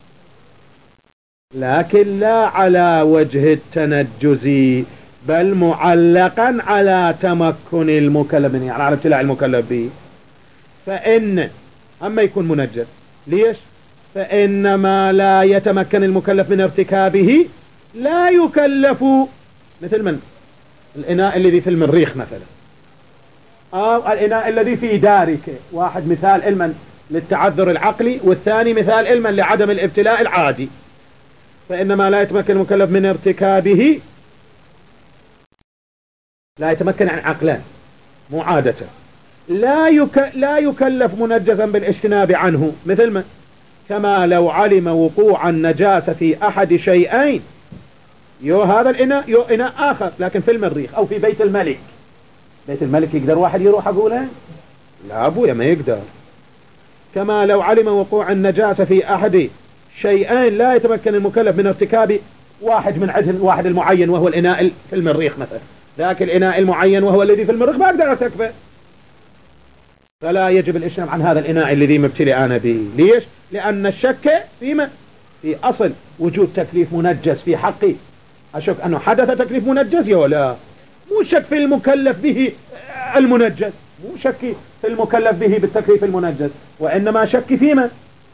لكن لا على وجه التنجز، بل معلقا على تمكن المكلف يعني على ابتلاء المكلف به، فإن أما يكون منجز. ليش؟ فإنما لا يتمكن المكلف من ارتكابه لا يكلف، مثل من؟ الإناء الذي في المريخ مثلا، أو الإناء الذي في دارك، واحد مثال علما للتعذر العقلي، والثاني مثال علما لعدم الابتلاء العادي. فإنما لا يتمكن المكلف من ارتكابه، لا يتمكن عن عقلان مو عادة، لا, يك... لا يكلف منجزا بالاجتناب عنه، مثل ما كما لو علم وقوع النجاسة في أحد شيئين، يو هذا الإناء يو إناء آخر لكن في المريخ أو في بيت الملك. بيت الملك يقدر واحد يروح أقوله؟ لا أبويا ما يقدر. كما لو علم وقوع النجاسة في أحد شيئين لا يتمكن المكلف من ارتكاب واحد من عدل واحد المعين وهو الإناء في المريخ مثلا، ذاك الإناء المعين وهو الذي في المريخ ما أقدر أرتكبه، فلا يجب الإجتناب عن هذا الإناء الذي مبتلي أنا به. ليش؟ لأن الشك فيما في أصل وجود تكليف منجز في حقي، أشك أنه حدث تكليف منجز ولا مو شك في المكلف به المنجز، مو شك في المكلف به بالتكليف المنجز، وإنما شك فيما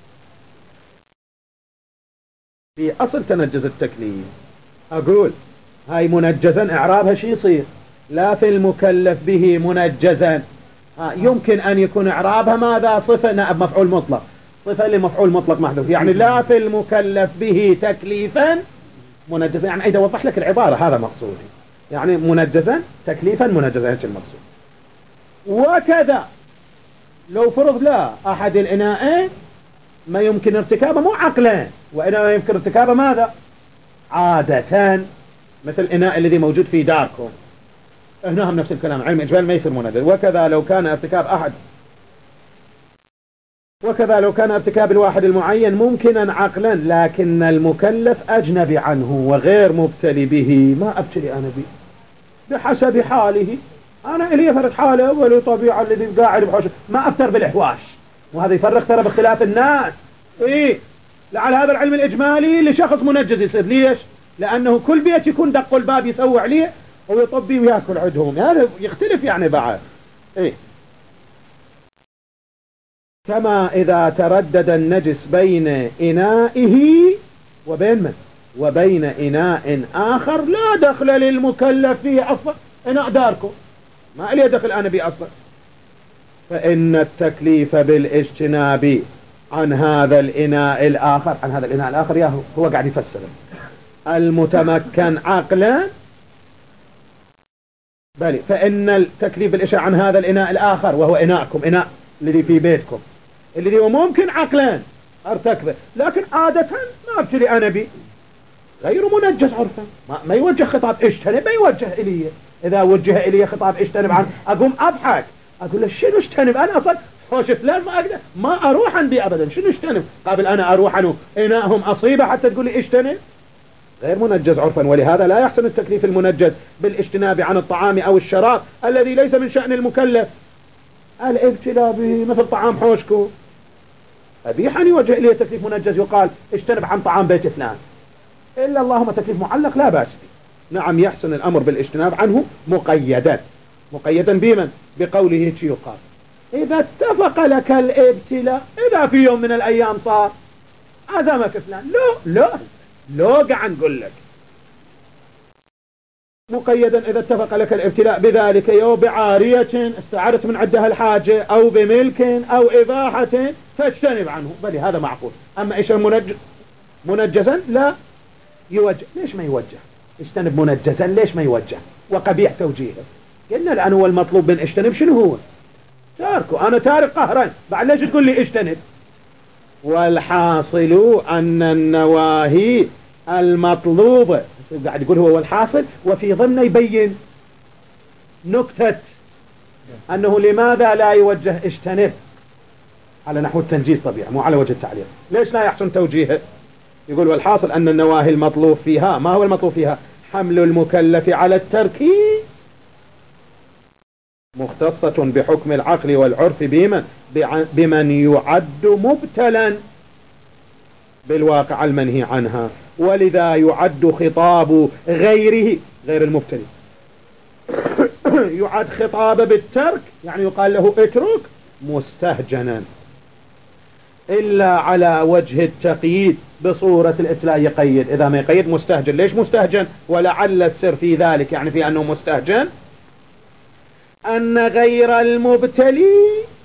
في أصل تنجز التكليف. أقول هاي منجزا إعرابها شي يصير؟ لا في المكلف به منجزا، يمكن أن يكون إعرابها ماذا؟ صفة نائب مفعول مطلق، صفة لمفعول مطلق محذوف، يعني لا في المكلف به تكليفا منجزا، يعني إذا وضح لك العبارة هذا مقصودي، يعني منجزا تكليفا منجزا هذا المقصود. وكذا لو فرض لا أحد الإناءين ما يمكن ارتكابه مو عقلا، وإنما يمكن ارتكابه ماذا؟ عادة، مثل الإناء الذي موجود في داركم، هنا هم نفس الكلام، علم إجمال ما يصير منجز. وكذا لو كان ارتكاب أحد وكذا لو كان ارتكاب الواحد المعين ممكنا عقلا لكن المكلف أجنبي عنه وغير مبتلي به، ما أبتلي أنا به بحسب حاله، أنا إلي فرق حاله ولو طبيعة الذي قاعد بحوش ما أفتر بالإحواش، وهذا يفرق ترى باختلاف الناس. إيه لعل هذا العلم الإجمالي لشخص منجز يصير. ليش؟ لأنه كل بيت يكون دق الباب يسوي عليه ويطبي ويأكل عدهم، هذا يختلف يعني بعد. إيه كما إذا تردد النجس بين إنائه وبين من؟ وبين إناء آخر لا دخل للمكلف فيه أصلا، إناء داركم ما لي دخل أنا به أصلا، فإن التكليف بالاجتناب عن هذا الإناء الآخر، عن هذا الإناء الآخر ياهو هو قاعد يفسر المتمكن عقلا بل فإن التكليف بالإشارة عن هذا الإناء الآخر وهو إناءكم، إناء الذي في بيتكم، الذي هو ممكن عقلا ارتكبه، لكن عادة ما ابتلي أنا به، غير منجز عرفا، ما, ما يوجه خطاب اجتنب، ما يوجه إلي. إذا وجه إلي خطاب اجتنب عنه أقوم أضحك، أقول له شنو اجتنب؟ أنا أصلا خوش فلان ما أقدر ما أروح عن بي أبدا، شنو اجتنب؟ قابل أنا أروح عنه إناءهم أصيبه حتى تقول لي اجتنب؟ غير منجز عرفا. ولهذا لا يحسن التكليف المنجز بالاجتناب عن الطعام أو الشراب الذي ليس من شأن المكلف. الابتلاء به مثل طعام حوشكو، أبيح أن يوجه إليه تكليف منجز يقال اجتنب عن طعام بيت فلان، إلا اللهم تكليف معلق لا بأس به. نعم يحسن الأمر بالاجتناب عنه مقيدا، مقيدا بمن؟ بقوله يقال إذا اتفق لك الابتلاء، إذا في يوم من الأيام صار عزمك فلان، لا لا لا قاعد نقول لك مقيدا إذا اتفق لك الابتلاء بذلك يو بعارية استعرت من عدها الحاجة أو بملك أو إباحة فاجتنب عنه، بل هذا معقول. أما إيش المنجز منجزا لا يوجه، ليش ما يوجه؟ اجتنب منجزا ليش ما يوجه؟ وقبيح توجيهه. قلنا الآن هو المطلوب من اجتنب شنو هو؟ تاركه، أنا تارك قهرا، بعد ليش تقول لي اجتنب؟ والحاصل أن النواهي المطلوبة، قاعد يقول هو والحاصل، وفي ضمن يبين نكتة أنه لماذا لا يوجه اجتنب على نحو التنجيز طبيعي مو على وجه التعليق. ليش لا يحسن توجيهه؟ يقول والحاصل أن النواهي المطلوب فيها، ما هو المطلوب فيها؟ حمل المكلف على الترك مختصة بحكم العقل والعرف بمن بمن يعد مبتلا بالواقع المنهي عنها، ولذا يعد خطاب غيره غير المبتلي يعد خطاب بالترك، يعني يقال له اترك مستهجنا، إلا على وجه التقييد بصورة الإتلاء يقيد. إذا ما يقيد مستهجن. ليش مستهجن؟ ولعل السر في ذلك، يعني في أنه مستهجن أن غير المبتلي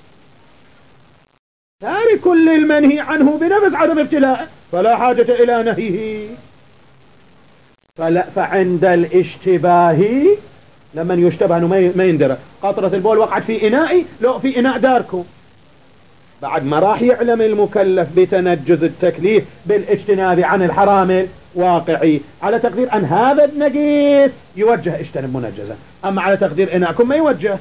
تارك للمنهي عنه بنفس عدم ابتلاء، فلا حاجة إلى نهيه. فلا فعند الاشتباه لمن يشتبه أنه ما يندرى قطرة البول وقعت في إنائي، لو في إناء داركم، بعد ما راح يعلم المكلف بتنجز التكليف بالاجتناب عن الحرام الواقعي على تقدير أن هذا النجيس يوجه اجتنب منجزا، أما على تقدير إناءكم ما يوجه،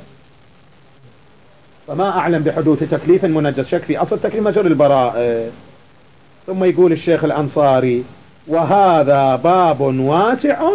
فما أعلم بحدوث تكليف منجز. شك في أصل تكليف مجرى البراء. ثم يقول الشيخ الأنصاري وهذا باب واسع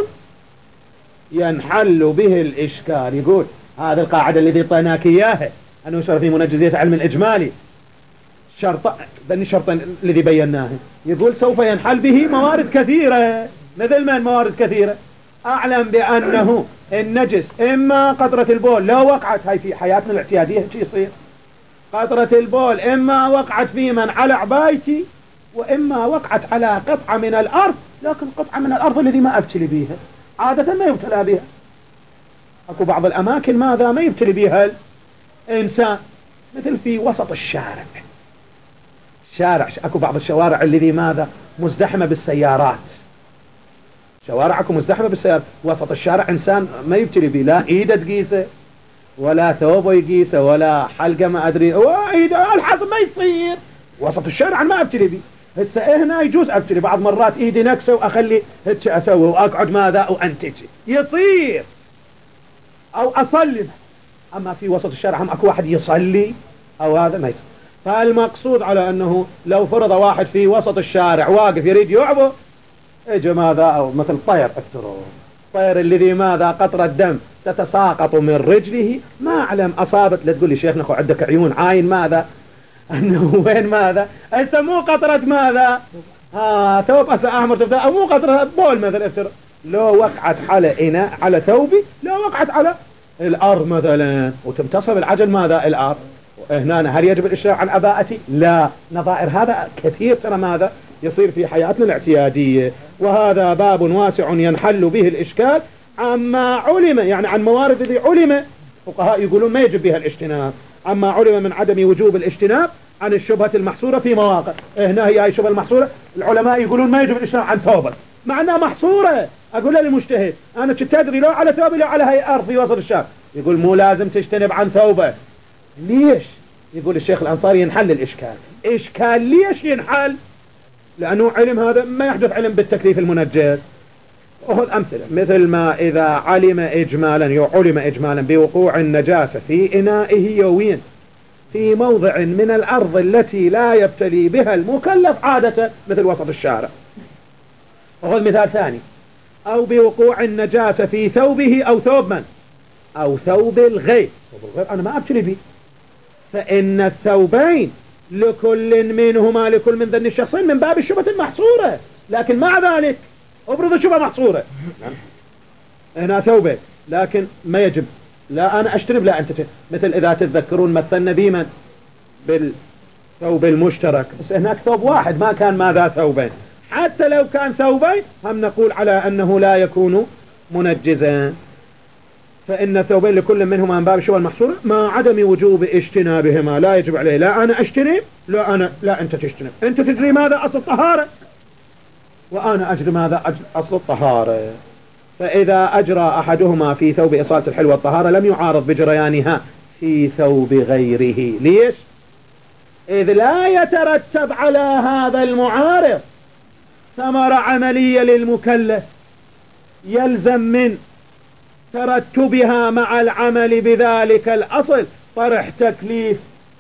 ينحل به الإشكال. يقول هذه القاعدة الذي طيناك إياها أنه يشرف في منجزية علم الإجمالي شرط ذني الشرطين الذي بيناه، يقول سوف ينحل به موارد كثيرة. مثل من موارد كثيرة؟ أعلم بأنه النجس إما قطرة البول لو وقعت، هاي في حياتنا الاعتيادية شي يصير، قطرة البول إما وقعت في من على عبايتي وإما وقعت على قطعة من الأرض، لكن قطعة من الأرض الذي ما أبتلي بها عادة ما يبتلى بها. أكو بعض الأماكن ماذا ما يبتلي بها الإنسان، مثل في وسط الشارع، شارع أكو بعض الشوارع الذي ماذا مزدحمة بالسيارات، شوارعكم مزدحمة بالسيارات، وسط الشارع إنسان ما يبتلي به لا إيده تقيسه ولا ثوبه يقيسه ولا حلقة ما أدري وإيده الحظ ما يصير، وسط الشارع ما أبتلي به. هسه هنا يجوز أبتلي بعض مرات إيدي نكسة وأخلي هتش أسوي وأقعد ماذا وأنتجي يصير أو أصلي. أما في وسط الشارع هم أكو واحد يصلي أو هذا ما يصير. فالمقصود على أنه لو فرض واحد في وسط الشارع واقف يريد يعبه، اجى ماذا أو مثل طير افتروا طير الذي ماذا قطرة دم تتساقط من رجله، ما أعلم أصابت. لا تقول لي شيخنا أخو عندك عيون عاين ماذا أنه وين ماذا أنت مو قطرة ماذا ها ثوب أسا أحمر تبدأ أو مو قطرة بول مثلا افتروا، لو وقعت على إناء على ثوبي لو وقعت على الأرض مثلا وتمتصر العجل ماذا الأرض، هنا هل يجب الإشراع عن أباءتي؟ لا. نظائر هذا كثير ترى ماذا يصير في حياتنا الاعتيادية. وهذا باب واسع ينحل به الإشكال عما علم، يعني عن موارد الذي علم فقهاء يقولون ما يجب بها الاجتناب، عما علم من عدم وجوب الاجتناب عن الشبهة المحصورة في مواقع. هنا هي الشبهة المحصورة العلماء يقولون ما يجب الاجتناب عن ثوبك، مع أنها محصورة. أقول للمجتهد أنا تدري لو على ثوبي لو على هاي أرض في وسط الشارع، يقول مو لازم تجتنب عن ثوبه. ليش؟ يقول الشيخ الأنصاري ينحل الإشكال. إشكال ليش ينحل؟ لأنه علم هذا ما يحدث علم بالتكليف المنجز. وهو أمثلة مثل ما إذا علم إجمالا علم إجمالا بوقوع النجاسة في إنائه يوين في موضع من الأرض التي لا يبتلي بها المكلف عادة مثل وسط الشارع. وهو مثال ثاني، أو بوقوع النجاسة في ثوبه أو ثوب من أو ثوب الغير. ثوب الغير أنا ما أبتلي به، فإن الثوبين لكل منهما لكل من ذن الشخصين من باب الشبهة المحصورة. لكن مع ذلك ابرز الشبهة محصورة، هنا ثوبين لكن ما يجب لا أنا أشترب لا أنت تشترب. مثل إذا تتذكرون مثلنا بمن بالثوب المشترك، بس هناك ثوب واحد ما كان ماذا ثوبين. حتى لو كان ثوبين هم نقول على أنه لا يكون منجزا، فإن الثوبين لكل منهما من باب الشبهة المحصورة مع عدم وجوب اجتنابهما. لا يجب عليه لا أنا أجتنب لا أنا لا أنت تجتنب. أنت تدري ماذا أصل الطهارة وأنا أجري ماذا أصل الطهارة. فإذا أجرى أحدهما في ثوب إصالة الحل والطهارة لم يعارض بجريانها في ثوب غيره. ليش؟ إذ لا يترتب على هذا المعارض ثمرة عملية للمكلف يلزم من ترتبها مع العمل بذلك الأصل طرح تكليف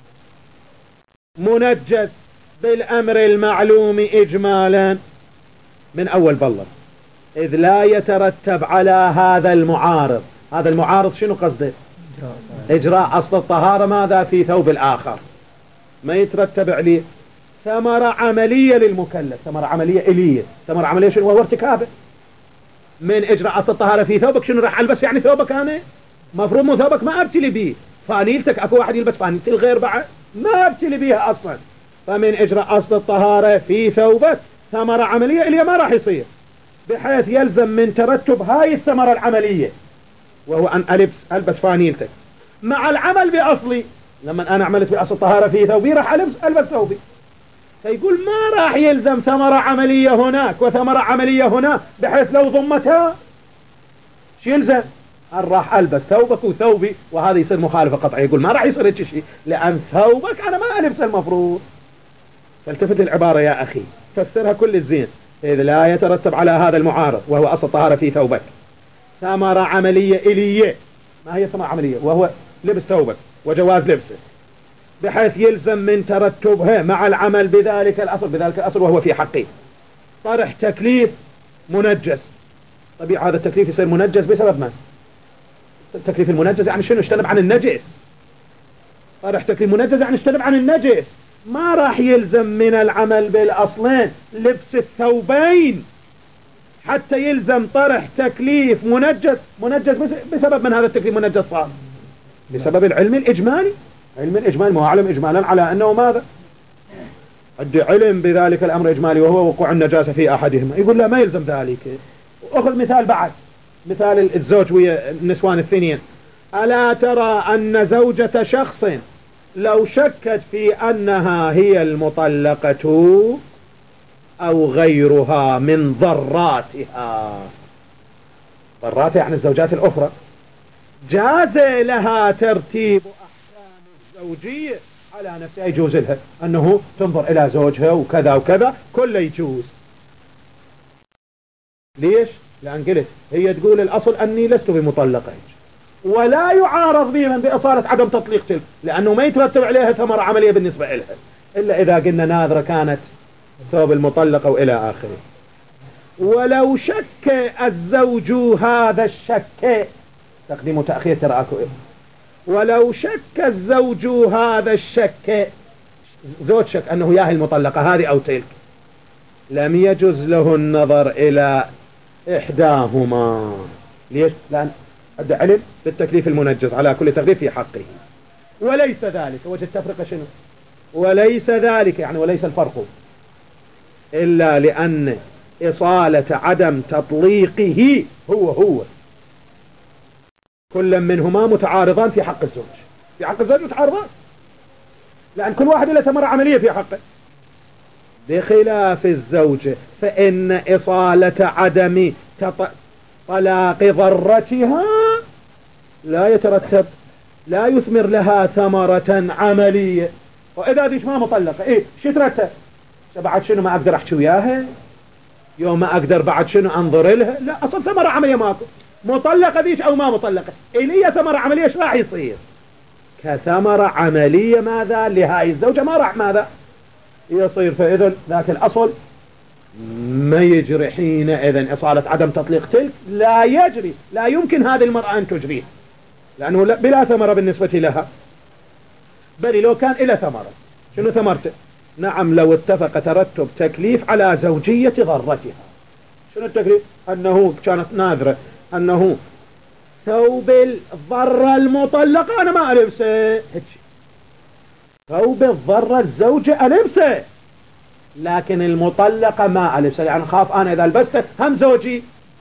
منجز بالأمر المعلوم إجمالا من أول بالله. إذ لا يترتب على هذا المعارض، هذا المعارض شنو قصده؟ إجراء أصل الطهارة ماذا في ثوب الآخر، ما يترتب عليه ثمرة عملية للمكلف. ثمرة عملية إلية، ثمرة عملية شنو؟ وهو ارتكابه من إجراء أصل الطهارة في ثوبك. شنو راح ألبس يعني ثوبك أنا؟ مفروض مو ثوبك ما أبتلي به. فانيلتك أكو واحد يلبس فانيلتي الغير بعد ما أبتلي بيها أصلا. فمن إجراء أصل الطهارة في ثوبك ثمرة عملية إلية ما راح يصير، بحيث يلزم من ترتب هاي الثمرة العملية وهو أن ألبس ألبس فانيلتك مع العمل بأصلي. لما أنا عملت بأصل الطهارة في ثوبي راح ألبس ألبس ثوبي. فيقول ما راح يلزم ثمرة عملية هناك وثمرة عملية هنا، بحيث لو ضمتها شو يلزم؟ أن راح ألبس ثوبك وثوبي، وهذا يصير مخالفة قطعية. يقول ما راح يصير هيك شيء لأن ثوبك أنا ما ألبس المفروض. فالتفت العبارة يا أخي فسرها كل الزين. إذ لا يترتب على هذا المعارض وهو أصل الطهارة في ثوبك ثمرة عملية إلية. ما هي ثمرة عملية؟ وهو لبس ثوبك وجواز لبسه، بحيث يلزم من ترتبها مع العمل بذلك الأصل بذلك الأصل وهو في حقه طرح تكليف منجز. طبيعي هذا التكليف يصير منجز بسبب من؟ التكليف المنجز يعني شنو؟ اشتنب عن النجس. طرح تكليف منجز يعني اشتنب عن النجس. ما راح يلزم من العمل بالأصلين لبس الثوبين حتى يلزم طرح تكليف منجز. منجز بسبب من هذا التكليف منجز صار؟ بسبب العلم الإجمالي. علم الإجمالي ما هو علم إجمالا على أنه ماذا؟ عندي علم بذلك الأمر إجمالي وهو وقوع النجاسة في أحدهما. يقول لا ما يلزم ذلك. أخذ مثال بعد، مثال الزوج ويا النسوان الثنين. ألا ترى أن زوجة شخص لو شكت في أنها هي المطلقة أو غيرها من ضراتها، ضراتها يعني الزوجات الأخرى، جاز لها ترتيب أحكام الزوجية على نفسها. يجوز لها أنه تنظر إلى زوجها وكذا وكذا كله يجوز. ليش؟ لأن قلت هي تقول الأصل أني لست بمطلقة ولا يعارض بمن بإصالة عدم تطليق تلك، لأنه ما يترتب عليها ثمرة عملية بالنسبة لها إلا إذا قلنا ناظرة كانت ثوب المطلقة وإلى آخره. ولو شك الزوج هذا الشك، تقديم وتأخير ترأكو إيه. ولو شك الزوج هذا الشك، زوج شك أنه ياهي المطلقة هذه أو تلك، لم يجوز له النظر إلى إحداهما. ليش؟ لأن أدى علم بالتكليف المنجز على كل تغليف في حقه. وليس ذلك، وجه التفرقة شنو؟ وليس ذلك يعني وليس الفرق إلا لأن إصالة عدم تطليقه هو هو كل منهما متعارضان في حق الزوج. في حق الزوج متعارضان، لأن كل واحد له ثمرة عملية في حقه. بخلاف الزوجة فإن إصالة عدم طلاق ضرتها لا يترتب، لا يثمر لها ثمرة عملية. وإذا ديش ما مطلقة إيه شو يترتب؟ بعد شنو ما أقدر أحكي وياها؟ يوم ما أقدر بعد شنو أنظر لها؟ لا، أصل ثمرة عملية ماكو. مطلقة ديش أو ما مطلقة إلي ثمرة عملية إيش راح يصير؟ كثمرة عملية ماذا لهاي الزوجة ما راح ماذا يصير. فإذا ذاك الأصل ما يجري حينئذ إصالة عدم تطليق تلك، لا يجري، لا يمكن هذه المرأة أن تجريه، لأنه بلا ثمرة بالنسبة لها. بل لو كان إلى ثمرة، شنو ثمرته؟ نعم، لو اتفق ترتب تكليف على زوجية ضرتها. شنو التكليف؟ أنه كانت ناذرة أنه ثوب الضرة المطلقة أنا ما ألبسه، ثوب الضرة الزوجة ألبسه، لكن المطلقة ما ألبسه، يعني خاف أنا إذا لبسته هم زوجي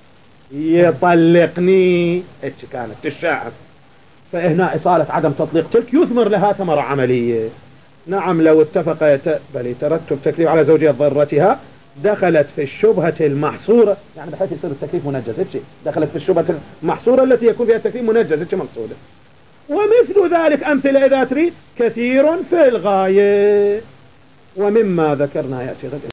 يطلقني. هيك كانت تشاعر. فهنا إصالة عدم تطليق تلك يثمر لها ثمرة عملية. نعم، لو اتفق يت... بل يترتب تكليف على زوجية ضرتها دخلت في الشبهة المحصورة، يعني بحيث يصير التكليف منجز. هيك دخلت في الشبهة المحصورة التي يكون فيها التكليف منجز. هيك مقصودة. ومثل ذلك أمثلة إذا تريد كثير في الغاية، ومما ذكرنا يأتي غد.